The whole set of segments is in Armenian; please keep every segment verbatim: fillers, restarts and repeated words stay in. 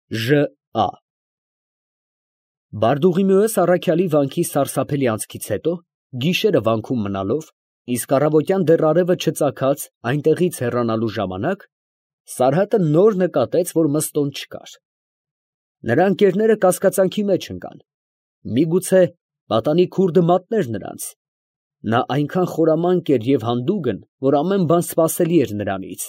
Ժ Ա Բարդուղիմեոս առաքյալի վանքի սարսափելի անցքից հետո, գիշերը վանքում մնալով, իսկ առավոտյան դեռ արևը չծագած այնտեղից հեռանալու ժամանակ, Սարհատը նոր նկատեց, որ Մըստոն չկար. նրա ընկերները կասկածանքի մեջ ընկան, միգուցե պատանի քուրդը մատներ նրանց. նա այնքան խորամանկ էր և հանդուգն, որ ամեն բան սպասելի էր նրանից։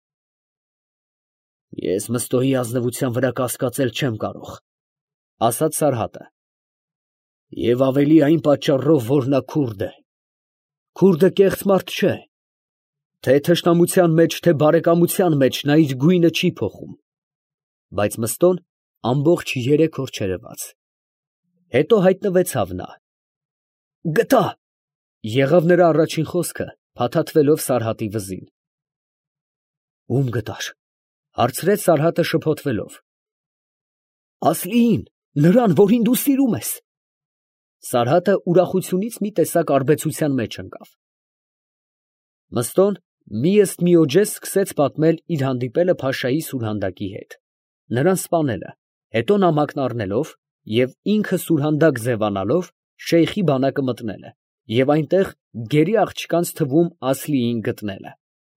Ես Մըստոյի ազնվության վրա կասկածել չեմ կարող, ֊ ասաց Սարհատը, և ավելի այն պատճառով, որ նա քուրդ է. քուրդը կեղծ մարդ չէ, թե թշնամության մեջ, թե բարեկամության մեջ նա իր գույնը չի փոխում, բայց Մըստոն ամբողջ երեք օր չերևաց։ Հետո հայտնվեցավ նա։ Գտա, եղավ նրա առաջին խոսքը, փաթաթվելով Սարհատի վզին։ Ո՞ւմ գտար, ֊ հարցրեց Սարհատը շփոթվելով։ Ասլիին, նրան, որին դու սիրում ես։ Սարհատը ուրախությունից մի տեսակ արբեցության մեջ ընկավ։ Մըստոն մի ըստ միոջե սկսեց պատմել իր հանդիպելը փաշայի սուրհանդակի հետ, նրան սպանելը, հետո նամակն առնելով և ինքը սուրհանդակ ձևանալով շեյխի բանակը մտնելը և այնտեղ գերի աղջկանց թվում Ասլիին գտնելը։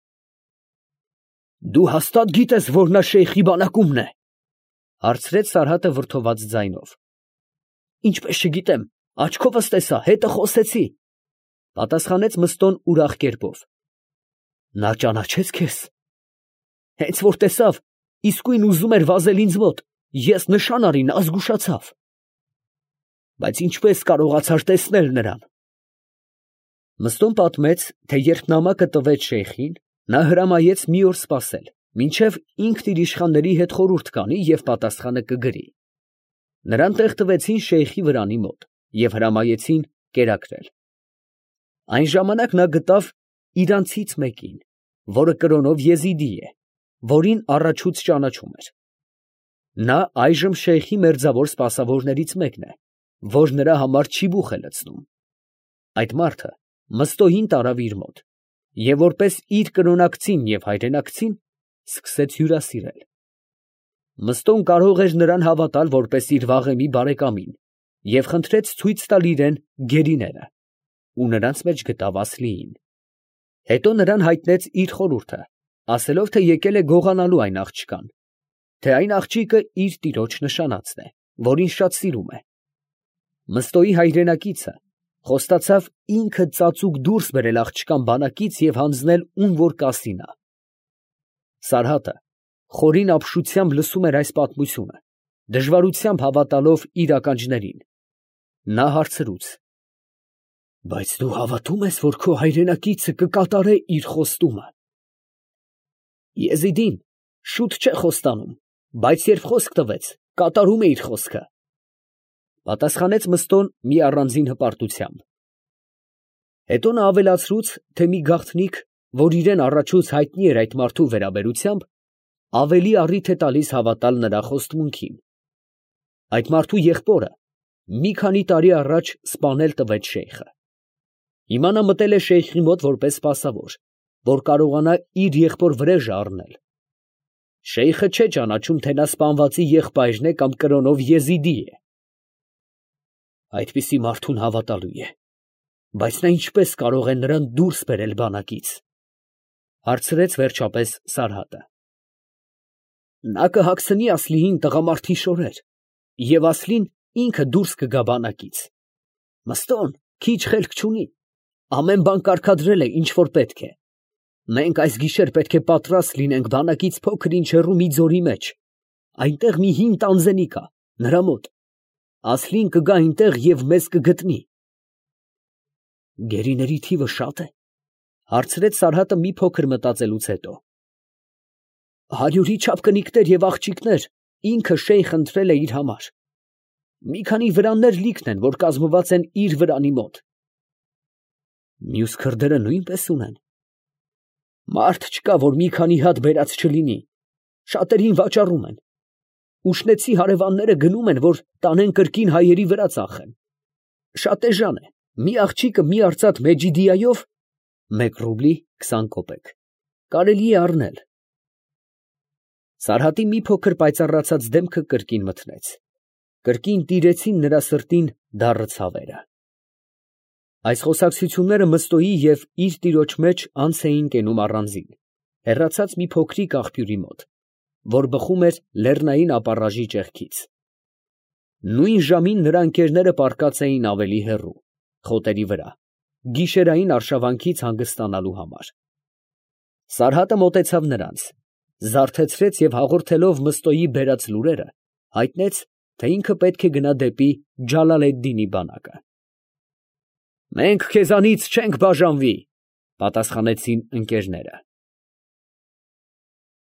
Դու հաստատ գիտես, որ նա շեյխի բանակումն է, ֊ հարցրեց Սարհատը վրդոված ձայնով։ Ինչպես չգիտեմ, աչքովս տեսա, հետը խոսեցի, ֊ պատասխանեց Մըստոն ուրախ կերպով։ Նա ճանաչե՞ց քեզ։ Հենց որ տեսավ, իսկույն ուզում էր վազել ինձ մոտ, ես նշան արի, նա զգուշացավ։ Բայց ինչպես կարողացար տեսնել նրան։ Մըստոն պատմեց, թե երբ նամակը տվեց շեյխին, նա հրամայեց մի օր սպասել, մինչև ինքն իր իշխանների հետ խորհուրդ կանի և պատասխանը կգրի։ Նրան տեղ տվեցին շեյխի վրանի մոտ և հրամայեցին կերակրել։ Այն ժամանակ նա գտավ իրանցից մեկին, որը կրոնով եզիդի է, որին առաջուց ճանաչում էր։ Նա այժմ շեյխի մերձավոր սպասավորներից մեկն է, որ նրա համար չիբուխ է լցնում։ Այդ մարդը Մըստոյին տարավ իր մոտ և որպես իր կրոնակցին և հայրենակցին սկսեց հյուրասիրել։ Մըստոն կարող էր նրան հավատալ որպես իր վաղեմի բարեկամին և խնդրեց ցույց տալ իրան գերիները, ու նրանց մեջ գտավ Ասլիին։ Հետո նրան հայտնեց իր խորհուրդը, ասելով, թե եկել է գողանալու այն աղջկան, թե այն աղջիկը իր տիրոջ նշանածն է, որին շատ սիրում է։ Մըստոյի հայրենակիցը խոստացավ ինքը ծածուկ դուրս բերել աղջկան բանակից և հանձնել ում որ կասի նա։ Սարհատը խորին ապշությամբ լսում էր այս պատմությունը, դժվարությամբ հավատալով իր ականջներին։ Նա հարցրուց. Բայց դու հավատո՞ւմ ես, որ քո հայրենակիցը կկատարե իր խոստումը։ Եզիդին շուտ չէ խոստանում, բայց երբ խոսք տվեց, կատարում է իր խոսքը, ֊ պատասխանեց Մըստոն մի առանձին հպարտությամբ։ Հետո նա ավելացրուց, թե մի գաղտնիք, որ իրան առաջուց հայտնի էր այդ մարդու վերաբերությամբ, ավելի առիթ է տալիս հավատալ նրա խոստմունքին։ Այդ մարդու եղբորը մի քանի տարի առաջ սպանել տվեց շեյխը։ Հիմա նա մտել է շեյխի մոտ որպես սպասավոր, որ կարողանա իր եղբոր վրեժը առնել։ Շեյխը չէ ճանաչում, թե նա սպանվածի եղբայրն է կամ կրոնով եզիդի է։ Այդպիսի մարդուն հավատալու է, բայց նա ինչպես կարող է նրան դուրս բերել բանակից, ֊ հարցրեց վերջապես Սարհատը։ Նա կհագցնի Ասլիին տղամարդի շորեր, և Ասլին ինքը դուրս կգա բանակից։ Մըստոն քիչ խելք չունի, ամեն բան կարգադրել է, ինչ որ պետք է։ Մենք այս գիշեր պետք է պատրաստ լինենք բանակից փոքր ինչ հեռու մի ձորի մեջ, այնտեղ մի հին տանձենի կա, նրա մոտ։ Ասլին կգա այնտեղ և մեզ կգտնի։ Գերիների թիվը շա՞տ է, ֊ հարցրեց Սարհատը մի փոքր մտածելուց հետո։ Հարյուրի չափ կնիկներ և աղջիկներ ինքը շեյխ ընտրել է իր համար։ Մի քանի վրաններ լիքն են, որ կազմված են իր վրանի մոտ։ Մյուս քրդերը նույնպես ունեն։ Մարդ չկա, որ մի քանի հատ բերած չլինի, շատերին վաճառում են։ Ուշնեցի հարևանները գնում են, որ տանեն կրկին հայերի վրա ծախեն։ Շատ էժան է, մի աղջիկը մի արծաթ մեջիդիայով (մեկ ռուբլի քսան կոպեկ) կարելի է առնել։ Սարհատի մի փոքր պայծառացած դեմքը կրկին մթնեց, կրկին տիրեցին նրա սրտին դառը ցավերը։ Այս խոսակցությունները Մըստոյի և իր տիրոջ մեջ անց էին կենում առանձին, հեռացած մի փոքրիկ աղբյուրի մոտ, որ բխում էր լեռնային ապառաժի ճեղքից։ Նույն ժամին նրա ընկերները պառկած էին ավելի հեռու, խոտերի վրա, գիշերային արշավանքից հանգստանալու համար։ Սարհատը մոտեցավ նրանց, զարթեցրեց և հաղորդելով Մըստոյի բերած լուրերը, հայտնեց, թե ինքը պետք է գնա դեպի Ջալալեդդինի բանակը։ «Մենք քեզանից չենք բաժանվի», ֊ պատասխանեցին ընկերները։